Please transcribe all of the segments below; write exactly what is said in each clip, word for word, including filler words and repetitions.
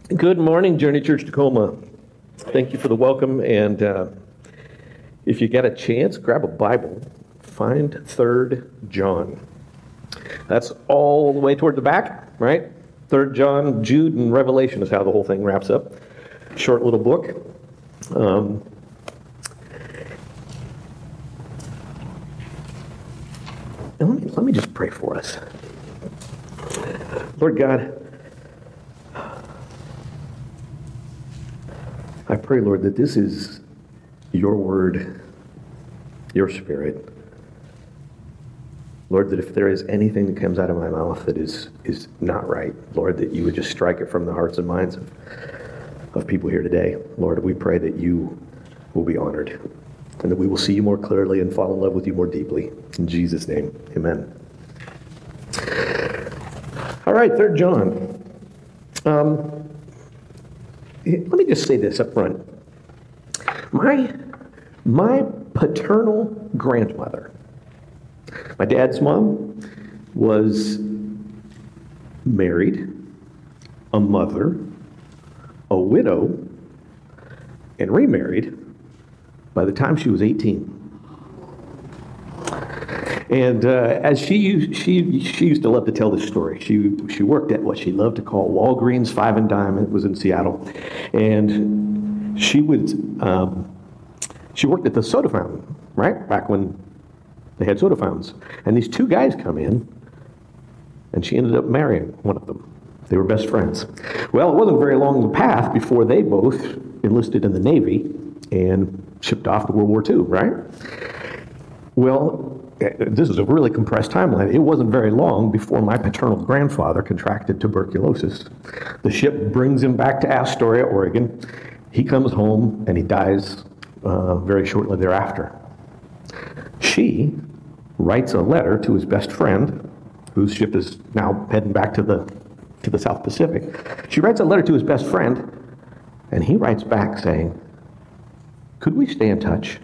Good morning, Journey Church Tacoma. Thank you for the welcome, and uh, if you get a chance, grab a Bible, find Third John. That's all the way toward the back, right? Third John, Jude, and Revelation is how the whole thing wraps up. Short little book. Um, and let me, let me just pray for us. Lord God, I pray, Lord, that this is your word, your spirit. Lord, that if there is anything that comes out of my mouth that is, is not right, Lord, that you would just strike it from the hearts and minds of, of people here today. Lord, we pray that you will be honored and that we will see you more clearly and fall in love with you more deeply. In Jesus' name, amen. All right, Third John. Um, let me just say this up front. My, my paternal grandmother, my dad's mom, was married, a mother, a widow, and remarried by the time she was eighteen. And uh, as she she she used to love to tell this story. She she worked at what she loved to call Walgreens Five and Dime. It was in Seattle, and she would um, she worked at the soda fountain, right back when they had soda fountains. And these two guys come in, and she ended up marrying one of them. They were best friends. Well, it wasn't very long the path before they both enlisted in the Navy and shipped off to World War Two, right? Well, this is a really compressed timeline. It wasn't very long before my paternal grandfather contracted tuberculosis. The ship brings him back to Astoria, Oregon. He comes home and he dies uh, very shortly thereafter. She writes a letter to his best friend, whose ship is now heading back to the to the South Pacific. She writes a letter to his best friend, and he writes back saying, "Could we stay in touch?"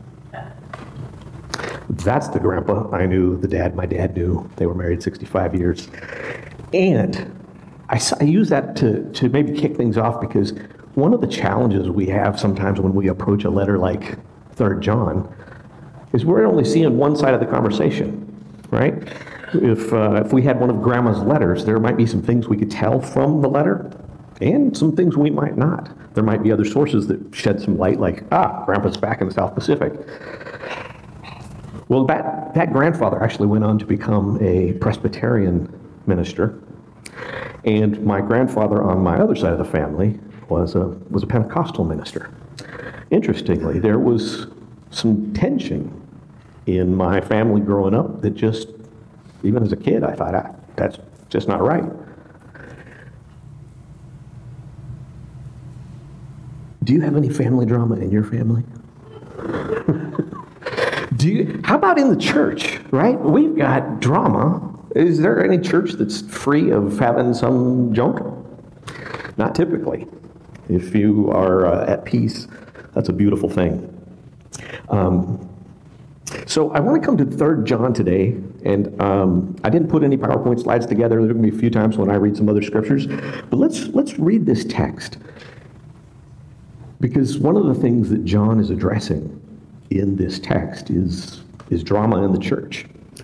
That's the grandpa I knew, the dad my dad knew. They were married sixty-five years. And I, I use that to, to maybe kick things off, because one of the challenges we have sometimes when we approach a letter like Third John is we're only seeing one side of the conversation, right? If, uh, if we had one of Grandma's letters, there might be some things we could tell from the letter and some things we might not. There might be other sources that shed some light, like, ah, Grandpa's back in the South Pacific. Well, that, that grandfather actually went on to become a Presbyterian minister, and my grandfather on my other side of the family was a, was a Pentecostal minister. Interestingly, there was some tension in my family growing up that just, even as a kid, I thought, ah, that's just not right. Do you have any family drama in your family? Do you, how about in the church, right? We've got drama. Is there any church that's free of having some junk? Not typically. If you are uh, at peace, that's a beautiful thing. Um, so I want to come to Third John today, and um, I didn't put any PowerPoint slides together. There will be a few times when I read some other scriptures, but let's let's read this text, because one of the things that John is addressing in this text is, is drama in the church.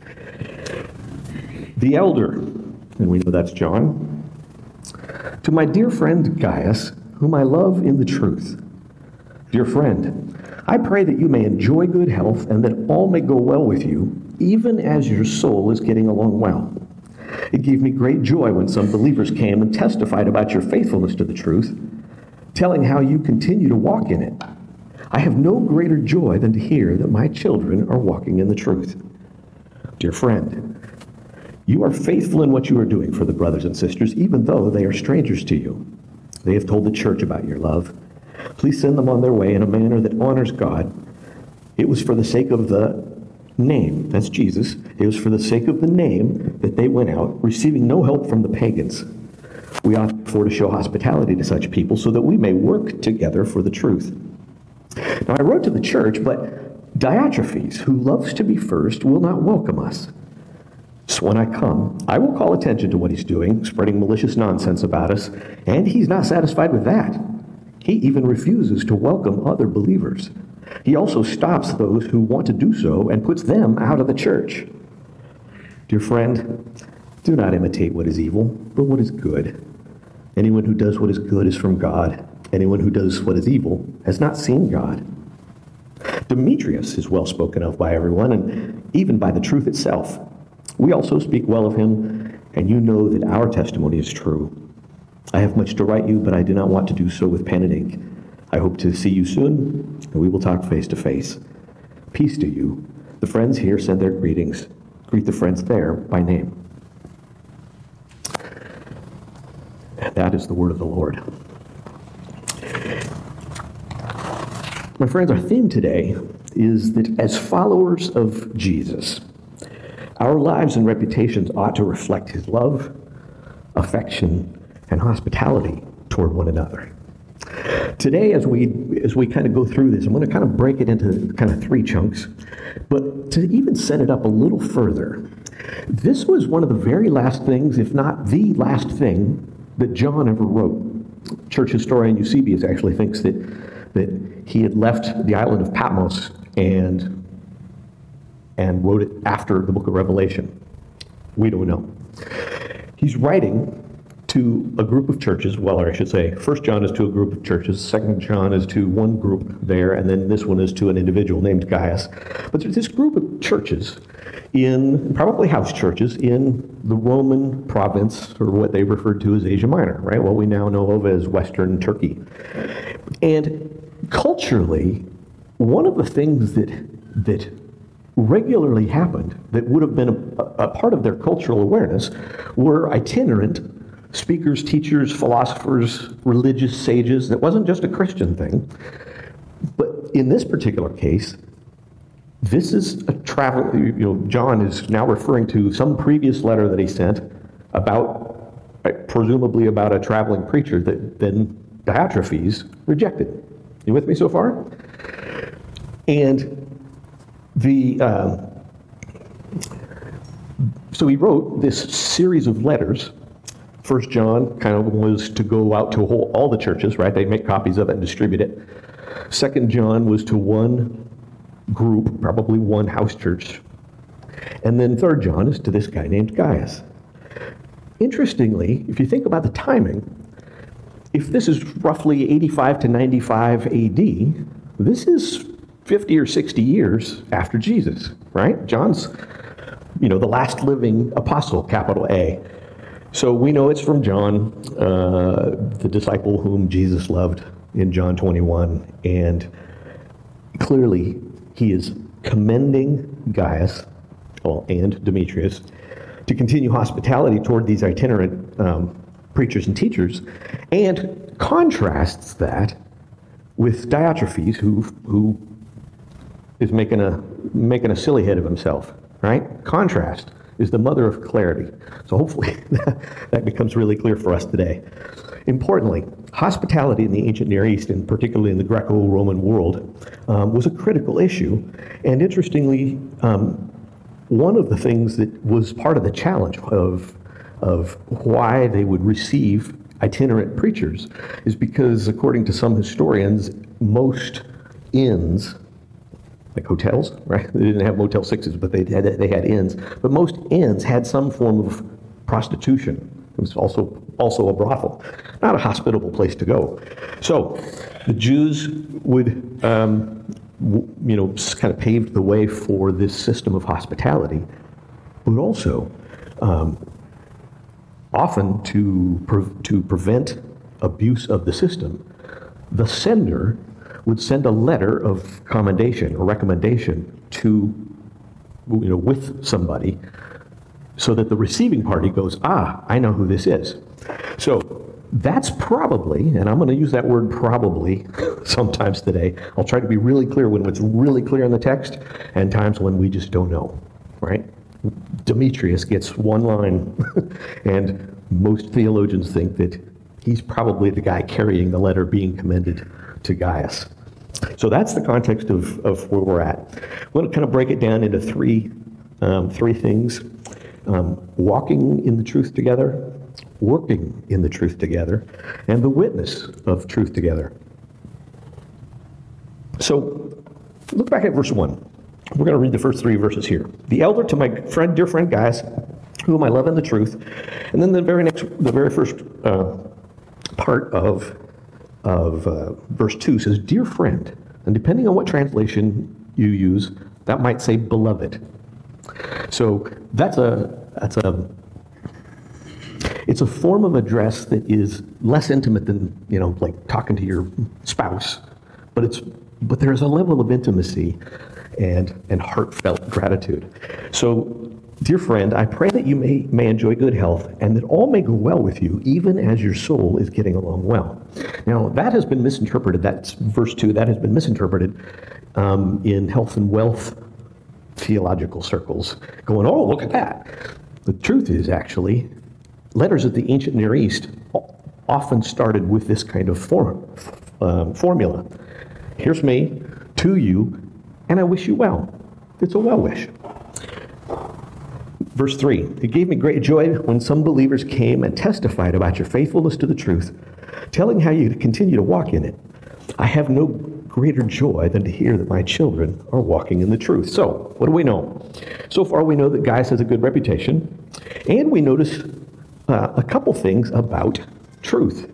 The elder, and we know that's John, to my dear friend Gaius, whom I love in the truth. Dear friend, I pray that you may enjoy good health and that all may go well with you, even as your soul is getting along well. It gave me great joy when some believers came and testified about your faithfulness to the truth, telling how you continue to walk in it. I have no greater joy than to hear that my children are walking in the truth. Dear friend, you are faithful in what you are doing for the brothers and sisters, even though they are strangers to you. They have told the church about your love. Please send them on their way in a manner that honors God. It was for the sake of the name, that's Jesus, it was for the sake of the name that they went out, receiving no help from the pagans. We ought therefore to show hospitality to such people so that we may work together for the truth. Now I wrote to the church, but Diotrephes, who loves to be first, will not welcome us. So when I come, I will call attention to what he's doing, spreading malicious nonsense about us, and he's not satisfied with that. He even refuses to welcome other believers. He also stops those who want to do so and puts them out of the church. Dear friend, do not imitate what is evil, but what is good. Anyone who does what is good is from God. Anyone who does what is evil has not seen God. Demetrius is well spoken of by everyone, and even by the truth itself. We also speak well of him, and you know that our testimony is true. I have much to write you, but I do not want to do so with pen and ink. I hope to see you soon, and we will talk face to face. Peace to you. The friends here send their greetings. Greet the friends there by name. And that is the word of the Lord. My friends, our theme today is that as followers of Jesus, our lives and reputations ought to reflect his love, affection, and hospitality toward one another. Today, as we as we kind of go through this, I'm going to kind of break it into kind of three chunks. But to even set it up a little further, this was one of the very last things, if not the last thing, that John ever wrote. Church historian Eusebius actually thinks that, that he had left the island of Patmos and and wrote it after the book of Revelation. We don't know. He's writing to a group of churches, well, or I should say, First John is to a group of churches, Second John is to one group there, and then this one is to an individual named Gaius. But there's this group of churches, in probably house churches, in the Roman province, or what they referred to as Asia Minor, right? What we now know of as Western Turkey. And culturally, one of the things that that regularly happened that would have been a, a part of their cultural awareness were itinerant speakers, teachers, philosophers, religious sages. It wasn't just a Christian thing. But in this particular case, this is a travel, you know, John is now referring to some previous letter that he sent about, presumably about a traveling preacher that then Diotrephes rejected. You with me so far? And the uh, so he wrote this series of letters. First John kind of was to go out to whole, all the churches, right? They make copies of it and distribute it. Second John was to one group, probably one house church. And then Third John is to this guy named Gaius. Interestingly, if you think about the timing, if this is roughly eighty-five to ninety-five A D, this is fifty or sixty years after Jesus, right? John's, you know, the last living apostle, capital A. So we know it's from John, uh, the disciple whom Jesus loved in John twenty-one. And clearly he is commending Gaius, well, and Demetrius to continue hospitality toward these itinerant um, preachers and teachers, and contrasts that with Diotrephes, who who is making a making a silly head of himself, right? Contrast is the mother of clarity. So hopefully that becomes really clear for us today. Importantly, hospitality in the ancient Near East, and particularly in the Greco-Roman world, um, was a critical issue. And interestingly, um, one of the things that was part of the challenge of, of why they would receive itinerant preachers is because, according to some historians, most inns, like hotels, right? They didn't have Motel Sixes, but they had they had inns. But most inns had some form of prostitution. It was also also a brothel, not a hospitable place to go. So the Jews would, um, w- you know, kind of paved the way for this system of hospitality, but also um, often to pre- to prevent abuse of the system, the sender would send a letter of commendation or recommendation to, you know, with somebody, so that the receiving party goes, ah, I know who this is. So that's probably, and I'm going to use that word probably sometimes today. I'll try to be really clear when it's really clear in the text, and times when we just don't know, right? Demetrius gets one line, and most theologians think that he's probably the guy carrying the letter being commended to Gaius. So that's the context of, of where we're at. I'm going to kind of break it down into three um, three things. um, walking in the truth together, working in the truth together, and the witness of truth together. So look back at verse one. We're going to read the first three verses here. The elder to my friend, dear friend Gaius, whom I love in the truth. And then the very next, the very first uh, part of, of uh, verse two says, dear friend. And depending on what translation you use, that might say beloved. So that's a, that's a, it's a form of address that is less intimate than, you know, like talking to your spouse. But it's, but there's a level of intimacy and, and heartfelt gratitude. So, dear friend, I pray that you may, may enjoy good health and that all may go well with you, even as your soul is getting along well. Now, that has been misinterpreted. That's verse two. That has been misinterpreted um, in health and wealth theological circles, going, oh, look at that. The truth is, actually, letters of the ancient Near East often started with this kind of form, um, formula. Here's me, to you, and I wish you well. It's a well wish. Verse three, it gave me great joy when some believers came and testified about your faithfulness to the truth, telling how you continue to walk in it. I have no greater joy than to hear that my children are walking in the truth. So, what do we know? So far, we know that Gaius has a good reputation, and we notice uh, a couple things about truth.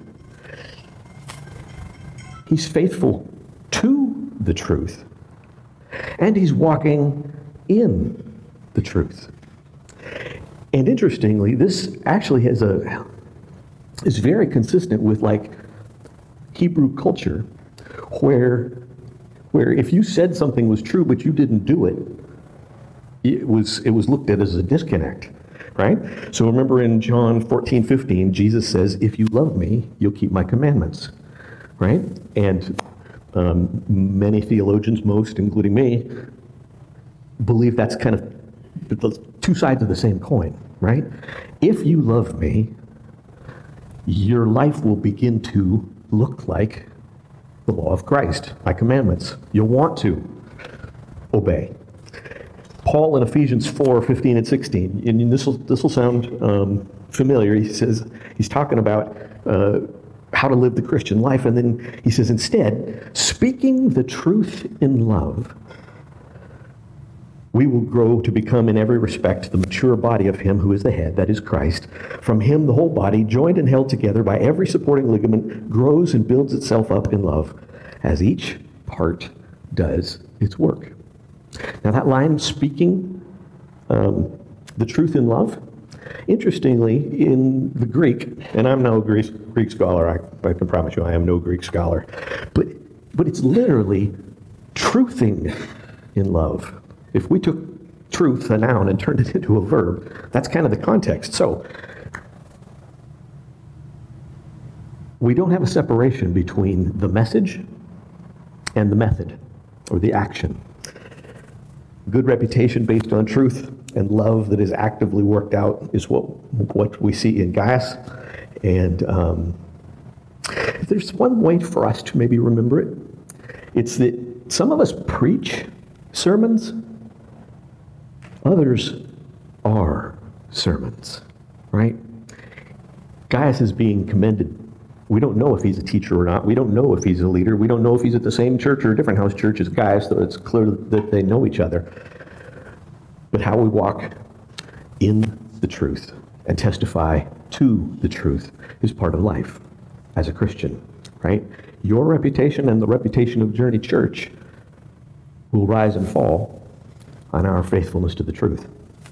He's faithful to the truth, and he's walking in the truth. And interestingly, this actually has a is very consistent with like Hebrew culture, where where if you said something was true but you didn't do it, it was it was looked at as a disconnect, right? So remember in John fourteen fifteen, Jesus says, "If you love me, you'll keep my commandments," right? And um, many theologians, most including me, believe that's kind of the two sides of the same coin, right? If you love me, your life will begin to look like the law of Christ, my commandments. You'll want to obey. Paul in Ephesians four fifteen and sixteen, and this will this will sound um, familiar. He says he's talking about uh, how to live the Christian life, and then he says, instead, speaking the truth in love, we will grow to become in every respect the mature body of him who is the head, that is Christ. From him the whole body, joined and held together by every supporting ligament, grows and builds itself up in love, as each part does its work. Now that line, speaking um, the truth in love, interestingly, in the Greek, and I'm no Greek, Greek scholar, I, I can promise you I am no Greek scholar, but, but it's literally truthing in love. If we took truth, a noun, and turned it into a verb, that's kind of the context. So, we don't have a separation between the message and the method, or the action. Good reputation based on truth and love that is actively worked out is what, what we see in Gaius. And um, if there's one way for us to maybe remember it, it's that some of us preach sermons, others are sermons, right? Gaius is being commended. We don't know if he's a teacher or not. We don't know if he's a leader. We don't know if he's at the same church or a different house church as Gaius, though it's clear that they know each other. But how we walk in the truth and testify to the truth is part of life as a Christian, right? Your reputation and the reputation of Journey Church will rise and fall on our faithfulness to the truth.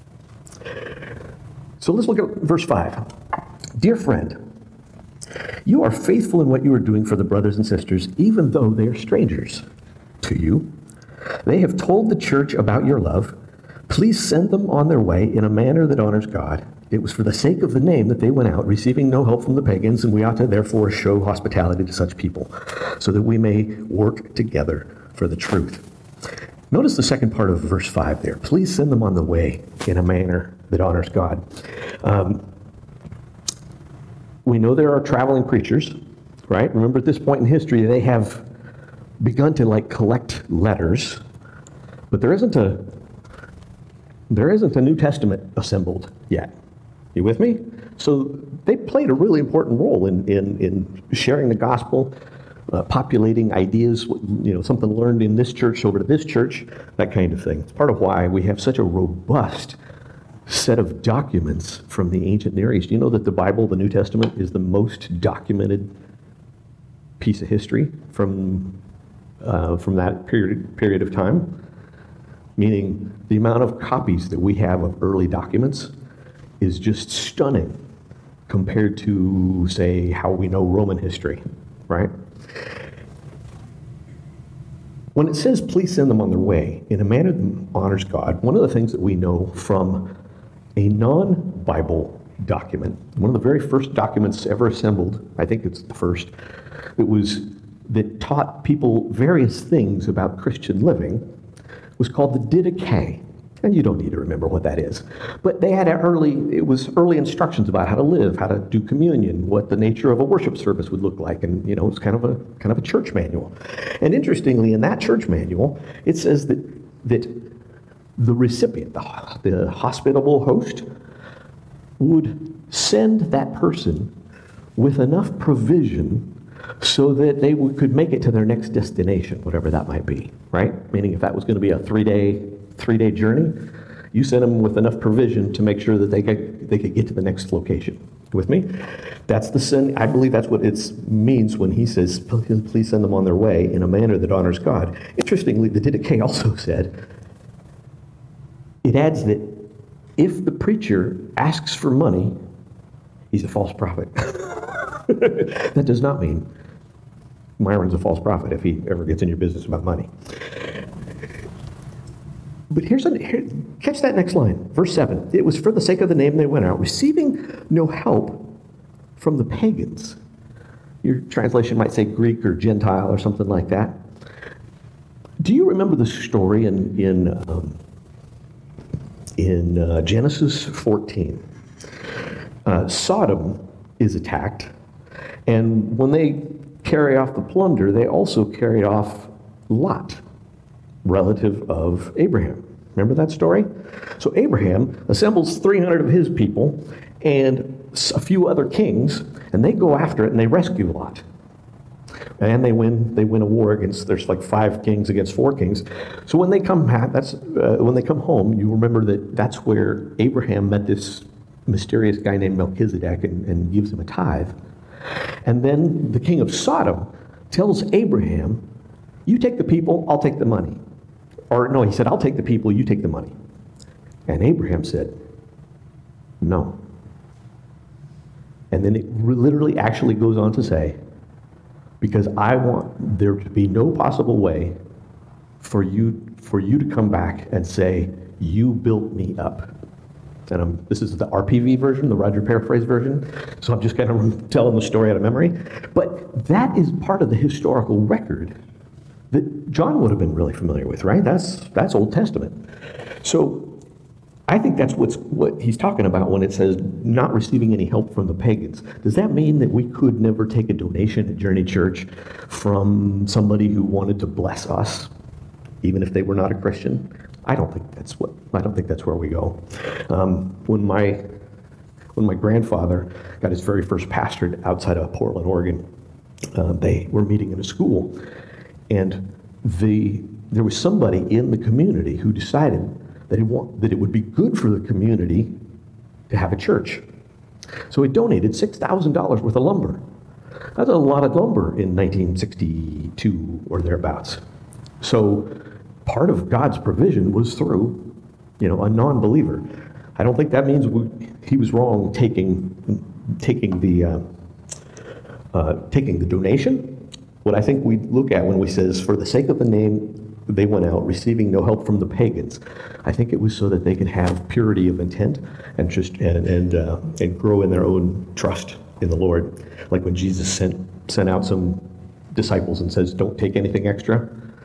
So let's look at verse five. Dear friend, you are faithful in what you are doing for the brothers and sisters, even though they are strangers to you. They have told the church about your love. Please send them on their way in a manner that honors God. It was for the sake of the name that they went out, receiving no help from the pagans, and we ought to therefore show hospitality to such people, so that we may work together for the truth. Notice the second part of verse five there. Please send them on the way in a manner that honors God. Um, we know there are traveling preachers, right? Remember at this point in history, they have begun to like collect letters, but there isn't a there isn't a New Testament assembled yet. You with me? So they played a really important role in, in, in sharing the gospel, uh, populating ideas, you know, something learned in this church over to this church, that kind of thing. It's part of why we have such a robust set of documents from the ancient Near East. Do you know that the Bible, the New Testament, is the most documented piece of history from uh, from that period period of time? Meaning the amount of copies that we have of early documents is just stunning compared to, say, how we know Roman history, right? When it says, please send them on their way in a manner that honors God, one of the things that we know from a non-Bible document, one of the very first documents ever assembled, I think it's the first, that was, that taught people various things about Christian living, was called the Didache. And you don't need to remember what that is. But they had an early, it was early instructions about how to live, how to do communion, what the nature of a worship service would look like. And, you know, it's kind of a kind of a church manual. And interestingly, in that church manual, it says that that the recipient, the, the hospitable host, would send that person with enough provision so that they would, could make it to their next destination, whatever that might be, right? Meaning if that was going to be a three-day three-day journey, you sent them with enough provision to make sure that they could, they could get to the next location. With me? That's the sin. I believe that's what it means when he says, please send them on their way in a manner that honors God. Interestingly, the Didache also said, it adds that if the preacher asks for money, he's a false prophet. That does not mean Myron's a false prophet if he ever gets in your business about money. But here's a, here, catch that next line, verse seven. It was for the sake of the name they went out, receiving no help from the pagans. Your translation might say Greek or Gentile or something like that. Do you remember the story in in um, in uh, Genesis fourteen? Uh, Sodom is attacked, and when they carry off the plunder, they also carry off Lot, relative of Abraham. Remember that story? So Abraham assembles three hundred of his people and a few other kings, and they go after it and they rescue Lot. And they win. They win a war against. There's like five kings against four kings. So when they come back, that's uh, when they come home. You remember that that's where Abraham met this mysterious guy named Melchizedek and, and gives him a tithe. And then the king of Sodom tells Abraham, "You take the people, I'll take the money." Or no, he said, "I'll take the people, you take the money." And Abraham said, "No." And then it literally actually goes on to say, because I want there to be no possible way for you for you to come back and say, "You built me up." And I'm, this is the R P V version, the Roger Paraphrase version, so I'm just kind of telling the story out of memory. But that is part of the historical record that John would have been really familiar with, right? That's that's Old Testament. So I think that's what's what he's talking about when it says not receiving any help from the pagans. Does that mean that we could never take a donation at Journey Church from somebody who wanted to bless us, even if they were not a Christian? I don't think that's what I don't think that's where we go. Um, when my when my grandfather got his very first pastorate outside of Portland, Oregon, uh, they were meeting in a school. And the there was somebody in the community who decided that it, want, that it would be good for the community to have a church. So he donated six thousand dollars worth of lumber. That's a lot of lumber in nineteen sixty-two or thereabouts. So part of God's provision was through, you know, a non-believer. I don't think that means we, he was wrong taking taking the uh, uh, taking the donation. What I think we look at when we says, for the sake of the name, they went out, receiving no help from the pagans. I think it was so that they could have purity of intent and just and and, uh, and grow in their own trust in the Lord. Like when Jesus sent sent out some disciples and says, "Don't take anything extra."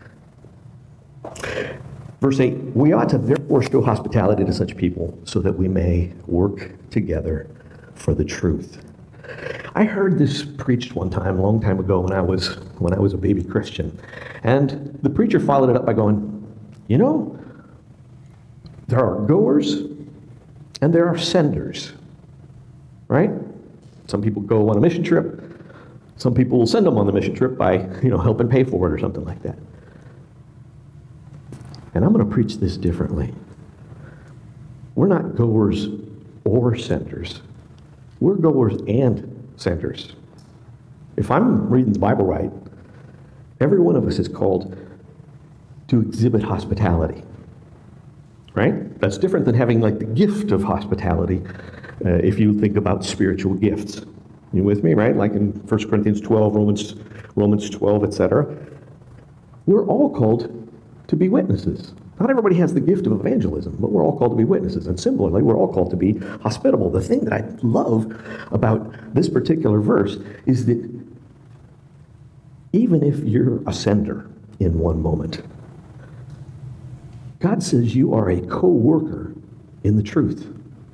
Verse eight, we ought to therefore show hospitality to such people so that we may work together for the truth. I heard this preached one time, a long time ago, when I was when I was a baby Christian. And the preacher followed it up by going, you know, There are goers and there are senders, right? Some people go on a mission trip. Some people will send them on the mission trip by, you know, helping pay for it or something like that. And I'm going to preach this differently. We're not goers or senders. We're goers and senders. If I'm reading the Bible right, every one of us is called to exhibit hospitality, right? That's different than having like the gift of hospitality uh, if you think about spiritual gifts. You with me, right? Like in First Corinthians twelve, Romans, Romans twelve, et cetera. We're all called to be witnesses. Not everybody has the gift of evangelism, but we're all called to be witnesses. And similarly, we're all called to be hospitable. The thing that I love about this particular verse is that even if you're a sender in one moment, God says you are a co-worker in the truth.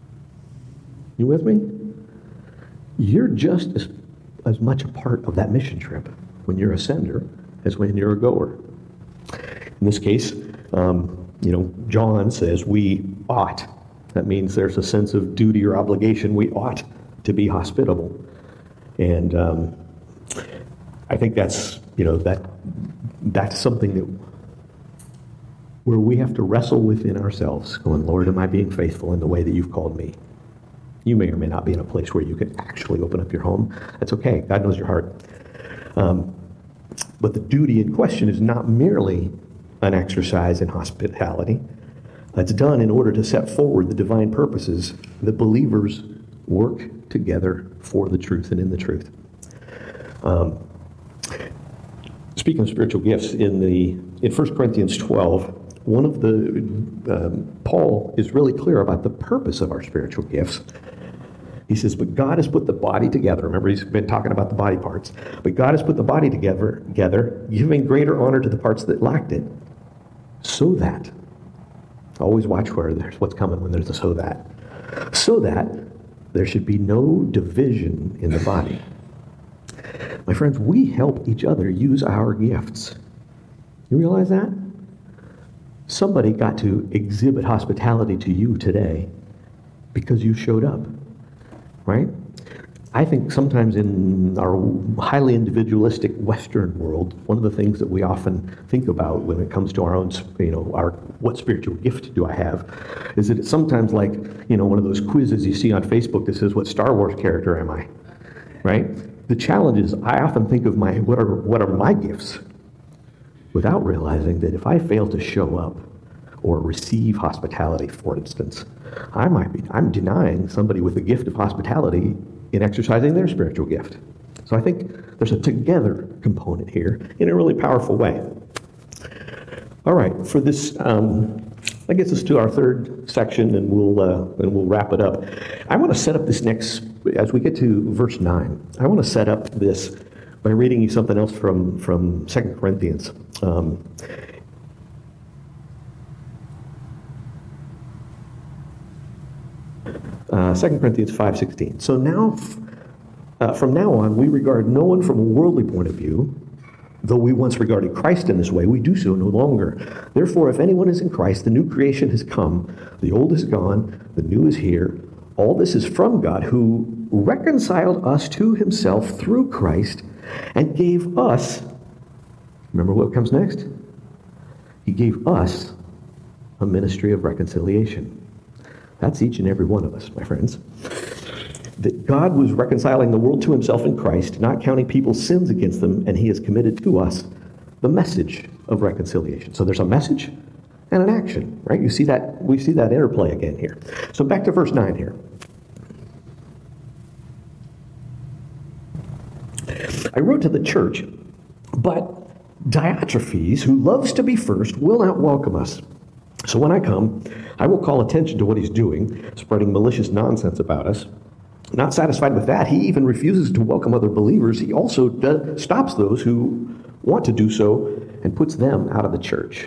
You with me? You're just as, as much a part of that mission trip when you're a sender as when you're a goer. In this case, um, you know, John says we ought. That means there's a sense of duty or obligation. We ought to be hospitable. And um, I think that's, you know, that that's something that where we have to wrestle within ourselves, going, Lord, am I being faithful in the way that you've called me? You may or may not be in a place where you can actually open up your home. That's okay. God knows your heart. Um, but the duty in question is not merely an exercise in hospitality. It's done in order to set forward the divine purposes that believers work together for the truth and in the truth. Um, speaking of spiritual gifts, in the in First Corinthians twelve, one of the um, Paul is really clear about the purpose of our spiritual gifts. He says, but God has put the body together. Remember, he's been talking about the body parts. But God has put the body together, together, giving greater honor to the parts that lacked it, so that, always watch where there's what's coming when there's a so that, so that there should be no division in the body. My friends, we help each other use our gifts. You realize that? Somebody got to exhibit hospitality to you today because you showed up. Right? I think sometimes in our highly individualistic Western world, one of the things that we often think about when it comes to our own, you know, our what spiritual gift do I have, is that it's sometimes like, you know, one of those quizzes you see on Facebook that says, what Star Wars character am I? Right? The challenge is I often think of my what are what are my gifts without realizing that if I fail to show up or receive hospitality, for instance, I might be, I'm denying somebody with the gift of hospitality in exercising their spiritual gift. So I think there's a together component here in a really powerful way. All right, for this, um, that gets us to our third section, and we'll uh, and we'll wrap it up. I want to set up this next, as we get to verse nine, I want to set up this by reading you something else from, from Second Corinthians. Um, Uh, Second Corinthians five sixteen. So now, uh, from now on, we regard no one from a worldly point of view. Though we once regarded Christ in this way, we do so no longer. Therefore, if anyone is in Christ, the new creation has come. The old is gone. The new is here. All this is from God, who reconciled us to himself through Christ and gave us, remember what comes next? He gave us a ministry of reconciliation. That's each and every one of us, my friends. That God was reconciling the world to himself in Christ, not counting people's sins against them, and he has committed to us the message of reconciliation. So there's a message and an action, right? You see that, we see that interplay again here. So back to verse nine here. I wrote to the church, but Diotrephes, who loves to be first, will not welcome us. So when I come, I will call attention to what he's doing, spreading malicious nonsense about us. Not satisfied with that, he even refuses to welcome other believers. He also does, stops those who want to do so and puts them out of the church.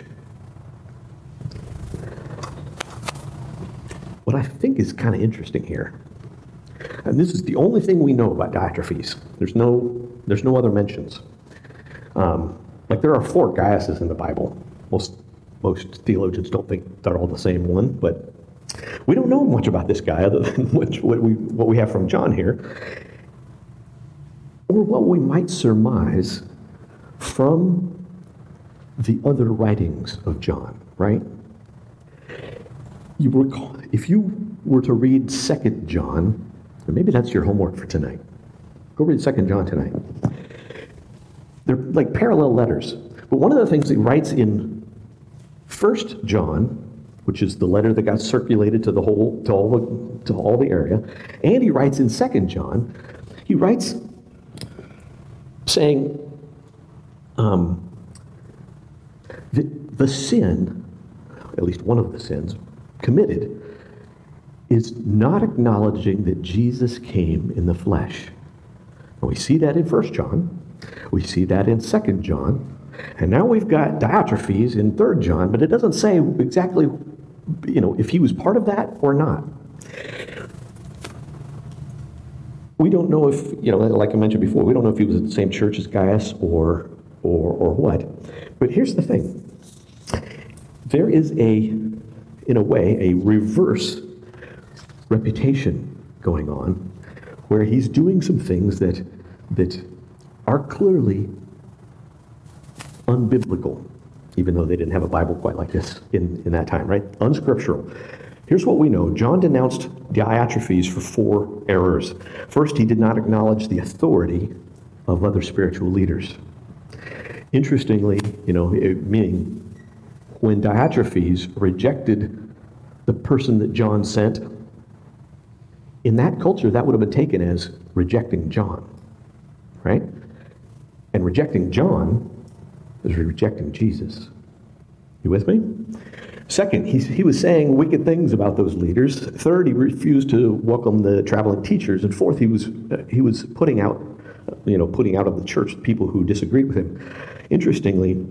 What I think is kind of interesting here, and this is the only thing we know about Diotrephes. There's no, there's no other mentions. Um, like there are four Gaiuses in the Bible. Most most theologians don't think they're all the same one, but we don't know much about this guy other than what, what, we, what we have from John here, or what we might surmise from the other writings of John, right? You recall, if you were to read Second John, and maybe that's your homework for tonight, go read Second John tonight. They're like parallel letters. But one of the things he writes in First John, which is the letter that got circulated to the whole, to all the, to all the area, and he writes in Second John, he writes saying um, that the sin, at least one of the sins committed, is not acknowledging that Jesus came in the flesh. And we see that in First John. We see that in Second John. And now we've got Diotrephes in Third John, but it doesn't say exactly, you know, if he was part of that or not. We don't know if, you know, like I mentioned before, we don't know if he was at the same church as Gaius or, or, or what. But here's the thing. There is a, in a way, a reverse reputation going on where he's doing some things that, that are clearly unbiblical, even though they didn't have a Bible quite like this in, in that time, right? Unscriptural. Here's what we know. John denounced Diotrephes for four errors. First, he did not acknowledge the authority of other spiritual leaders. Interestingly, you know, it, meaning when Diotrephes rejected the person that John sent, in that culture, that would have been taken as rejecting John, right? And rejecting John is rejecting Jesus. You with me? Second, he, he was saying wicked things about those leaders. Third, he refused to welcome the traveling teachers. And fourth, he was uh, he was putting out, you know, putting out of the church people who disagreed with him. Interestingly,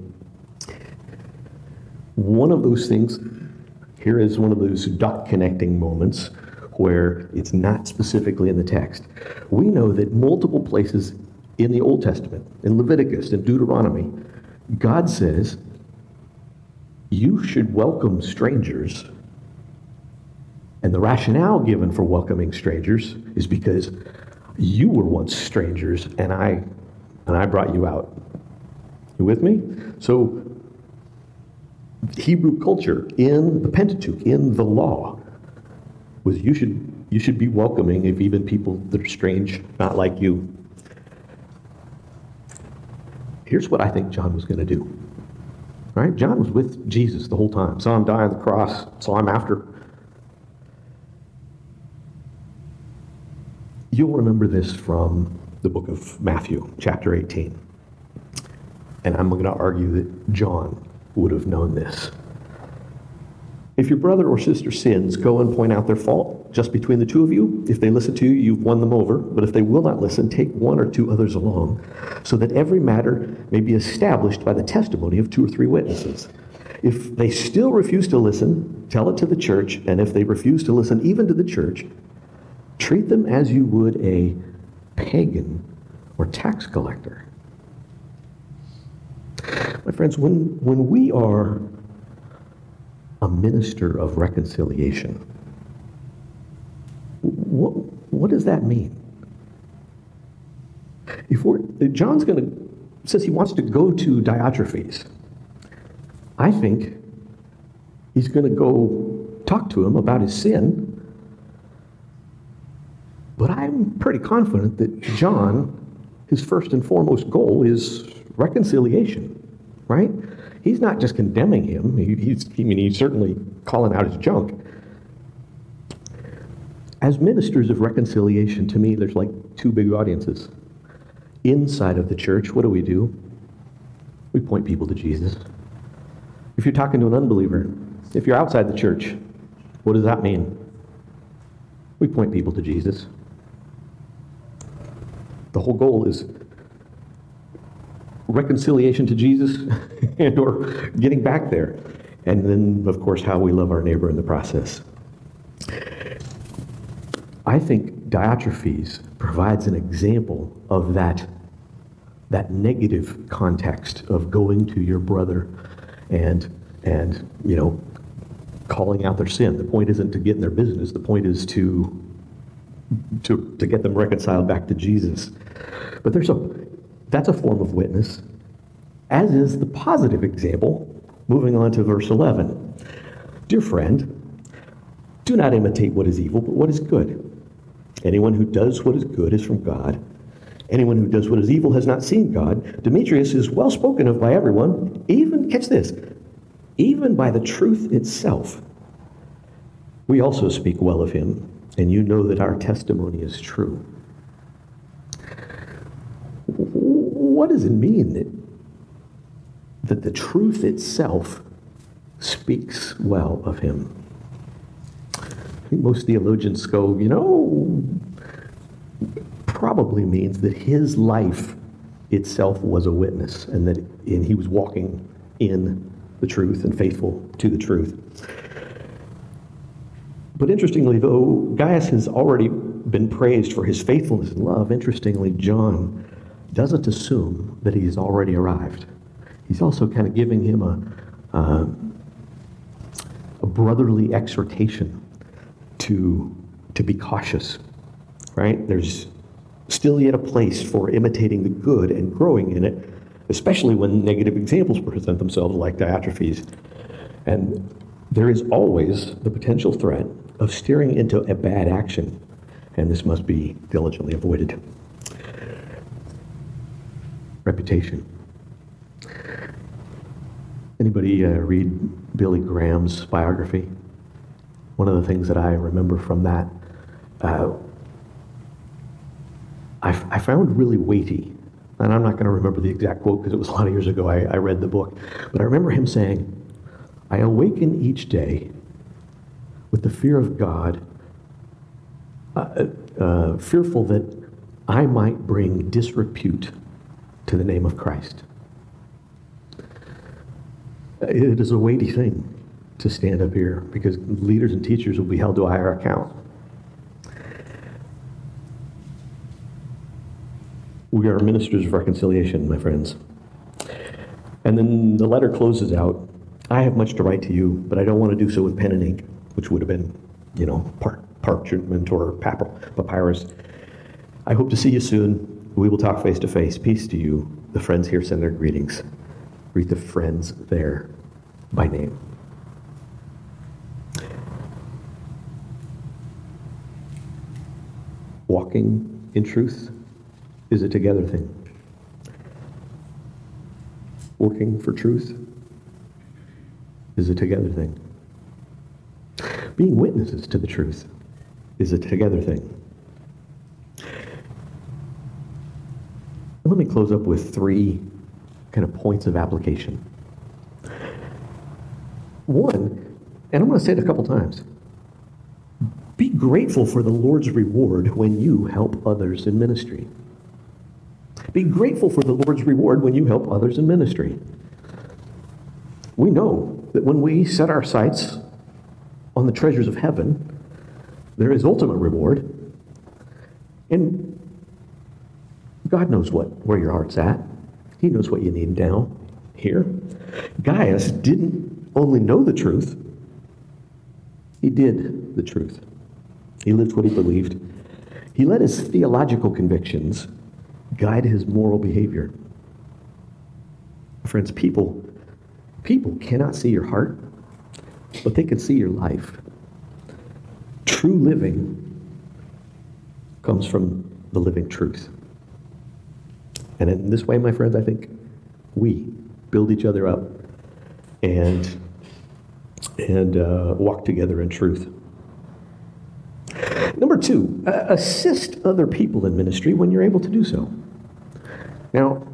one of those things, here is one of those dot connecting moments where it's not specifically in the text. We know that multiple places in the Old Testament, in Leviticus and Deuteronomy, God says, you should welcome strangers. And the rationale given for welcoming strangers is because you were once strangers and I and I brought you out. You with me? So Hebrew culture in the Pentateuch, in the law, was you should you should be welcoming of even people that are strange, not like you. Here's what I think John was going to do. Right? John was with Jesus the whole time. Saw him die on the cross. Saw him after. You'll remember this from the book of Matthew, chapter eighteen. And I'm going to argue that John would have known this. If your brother or sister sins, go and point out their fault just between the two of you. If they listen to you, you've won them over. But if they will not listen, take one or two others along, so that every matter may be established by the testimony of two or three witnesses. If they still refuse to listen, tell it to the church. And if they refuse to listen even to the church, treat them as you would a pagan or tax collector. My friends, when, when we are a minister of reconciliation, what, what does that mean? If we're, John's going to, says he wants to go to Diotrephes. I think he's going to go talk to him about his sin, but I'm pretty confident that John, his first and foremost goal is reconciliation, right? He's not just condemning him. He, he's, I mean, he's certainly calling out his junk. As ministers of reconciliation, to me, there's like two big audiences. Inside of the church, what do we do? We point people to Jesus. If you're talking to an unbeliever, if you're outside the church, what does that mean? We point people to Jesus. The whole goal is reconciliation to Jesus and or getting back there. And then, of course, how we love our neighbor in the process. I think Diotrephes provides an example of that, that negative context of going to your brother and and, you know, calling out their sin. The point isn't to get in their business. The point is to to, to get them reconciled back to Jesus. But there's a that's a form of witness, as is the positive example. Moving on to verse eleven. Dear friend, do not imitate what is evil, but what is good. Anyone who does what is good is from God. Anyone who does what is evil has not seen God. Demetrius is well spoken of by everyone, even, catch this, even by the truth itself. We also speak well of him, and you know that our testimony is true. What does it mean that, that the truth itself speaks well of him? I think most theologians go, you know, probably means that his life itself was a witness, and that and he was walking in the truth and faithful to the truth. But interestingly, though, Gaius has already been praised for his faithfulness and love. Interestingly, John doesn't assume that he's already arrived. He's also kind of giving him a, uh, a brotherly exhortation to, to be cautious, right? There's still yet a place for imitating the good and growing in it, especially when negative examples present themselves like Diotrephes. And there is always the potential threat of steering into a bad action, and this must be diligently avoided. Reputation. Anybody uh, read Billy Graham's biography? One of the things that I remember from that, uh, I, f- I found really weighty, and I'm not going to remember the exact quote because it was a lot of years ago I, I read the book, but I remember him saying, I awaken each day with the fear of God, uh, uh, fearful that I might bring disrepute to the name of Christ. It is a weighty thing to stand up here because leaders and teachers will be held to a higher account. We are ministers of reconciliation, my friends. And then the letter closes out, I have much to write to you, but I don't want to do so with pen and ink, which would have been, you know, par- parchment or papyrus. I hope to see you soon. We will talk face to face. Peace to you. The friends here send their greetings. Greet the friends there by name. Walking in truth is a together thing. Working for truth is a together thing. Being witnesses to the truth is a together thing. Let me close up with three kind of points of application. One, and I'm going to say it a couple times, be grateful for the Lord's reward when you help others in ministry. Be grateful for the Lord's reward when you help others in ministry. We know that when we set our sights on the treasures of heaven, there is ultimate reward. And God knows what where your heart's at. He knows what you need down here. Gaius didn't only know the truth, he did the truth. He lived what he believed. He let his theological convictions guide his moral behavior. Friends, people, people cannot see your heart, but they can see your life. True living comes from the living truth. And in this way, my friends, I think we build each other up and, and uh, walk together in truth. Number two, uh, assist other people in ministry when you're able to do so. Now,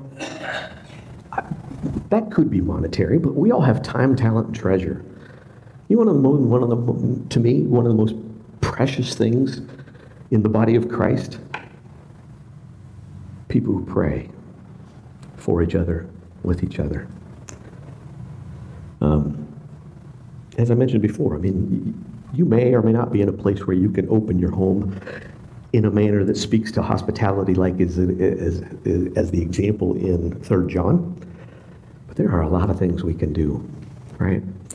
that could be monetary, but we all have time, talent, and treasure. You know, one of the most, one of the, to me, one of the most precious things in the body of Christ? People who pray for each other, with each other. Um, as I mentioned before, I mean, you may or may not be in a place where you can open your home in a manner that speaks to hospitality, like as, as, as the example in Third John. But there are a lot of things we can do, right?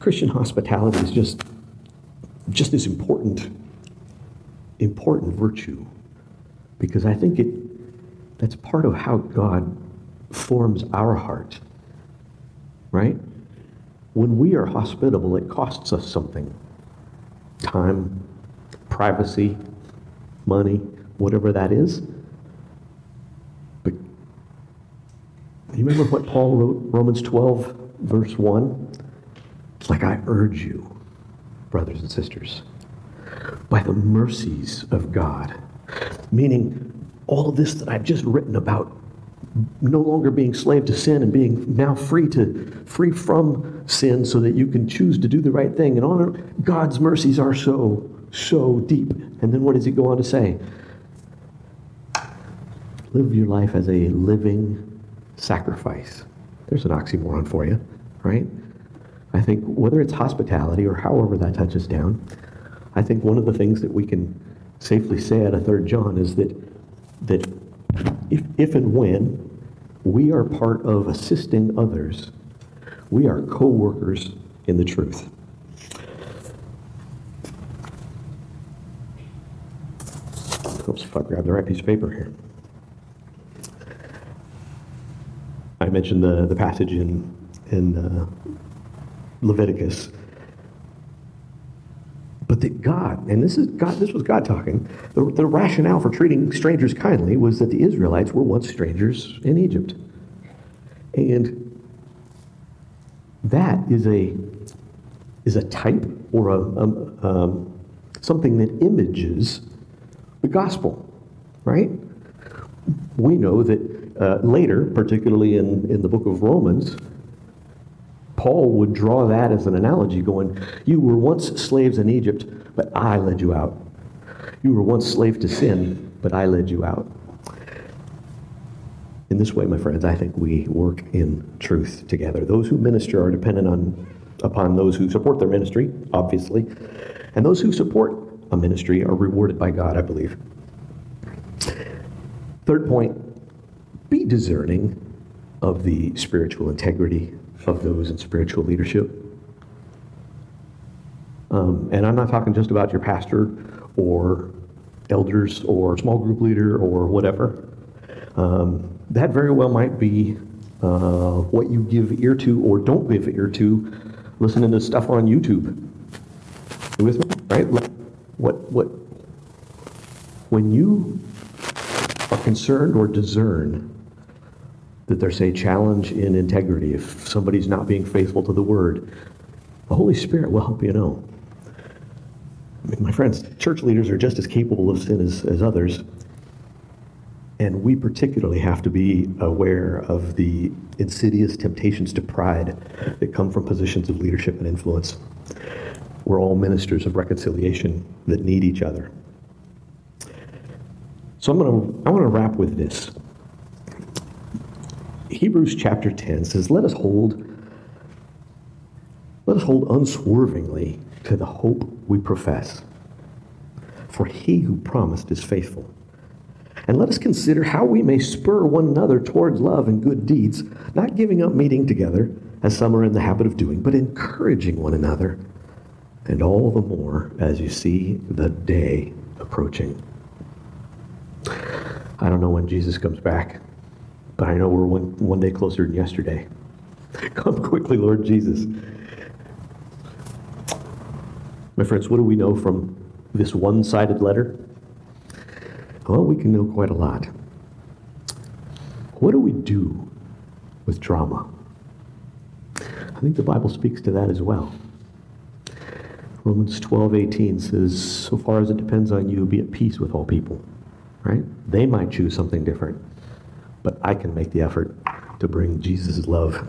Christian hospitality is just, just this important, important virtue, because I think it that's part of how God forms our heart, right? When we are hospitable, it costs us something. Time, privacy, money, whatever that is. But you remember what Paul wrote, Romans twelve, verse one? It's like, I urge you, brothers and sisters, by the mercies of God. Meaning, all of this that I've just written about, no longer being slave to sin and being now free to free from sin so that you can choose to do the right thing. And on God's mercies are so, so deep. And then what does he go on to say? Live your life as a living sacrifice. There's an oxymoron for you, right? I think whether it's hospitality or however that touches down, I think one of the things that we can safely say out of Third John is that that if, if and when we are part of assisting others, we are co-workers in the truth. Oops, if I grab the right piece of paper here. I mentioned the, the passage in, in uh, Leviticus. But that God, and this is God, this was God talking, the, the rationale for treating strangers kindly was that the Israelites were once strangers in Egypt. And that is a is a type or a, um, um, something that images the gospel, right? We know that uh, later, particularly in, in the book of Romans, Paul would draw that as an analogy going, you were once slaves in Egypt, but I led you out. You were once slave to sin, but I led you out. In this way, my friends, I think we work in truth together. Those who minister are dependent on upon those who support their ministry, obviously, and those who support a ministry are rewarded by God, I believe. Third point, be discerning of the spiritual integrity of those in spiritual leadership. Um, and I'm not talking just about your pastor or elders or small group leader or whatever. Um, that very well might be uh, what you give ear to or don't give ear to listening to stuff on YouTube. You with me? Right? What, what, when you are concerned or discern that there's a challenge in integrity, if somebody's not being faithful to the word, the Holy Spirit will help you know. I mean, my friends, church leaders are just as capable of sin as, as others, and we particularly have to be aware of the insidious temptations to pride that come from positions of leadership and influence. We're all ministers of reconciliation that need each other. So I'm going to I want to wrap with this. Hebrews chapter ten says, let us hold let us hold unswervingly to the hope we profess. For he who promised is faithful. And let us consider how we may spur one another towards love and good deeds, not giving up meeting together, as some are in the habit of doing, but encouraging one another, and all the more as you see the day approaching. I don't know when Jesus comes back, but I know we're one, one day closer than yesterday. Come quickly, Lord Jesus. My friends, what do we know from this one-sided letter? Well, we can know quite a lot. What do we do with drama? I think the Bible speaks to that as well. Romans twelve eighteen says, so far as it depends on you, be at peace with all people. Right? They might choose something different, but I can make the effort to bring Jesus' love.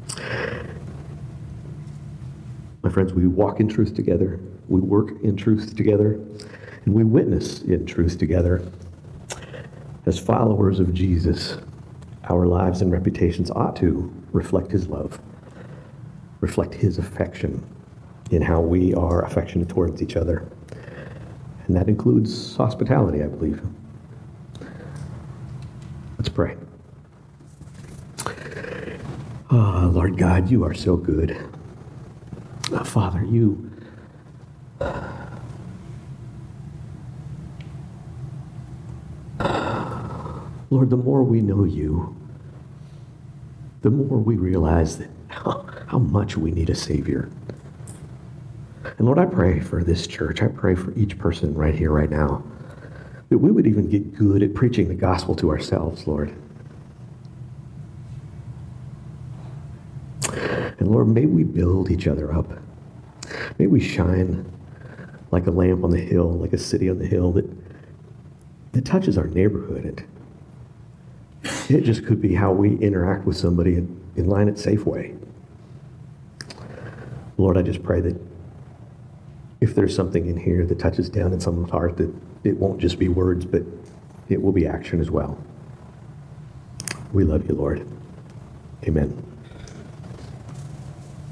My friends, we walk in truth together, we work in truth together, and we witness in truth together. As followers of Jesus, our lives and reputations ought to reflect his love, reflect his affection in how we are affectionate towards each other. And that includes hospitality, I believe. Let's pray. Ah, Lord God, you are so good. Uh, Father, you, Lord, the more we know you, the more we realize that how, how much we need a Savior. And Lord, I pray for this church. I pray for each person right here, right now, that we would even get good at preaching the gospel to ourselves, Lord. And Lord, may we build each other up. May we shine like a lamp on the hill, like a city on the hill that, that touches our neighborhood. And it just could be how we interact with somebody in, in line at Safeway. Lord, I just pray that if there's something in here that touches down in someone's heart, that it won't just be words, but it will be action as well. We love you, Lord. Amen.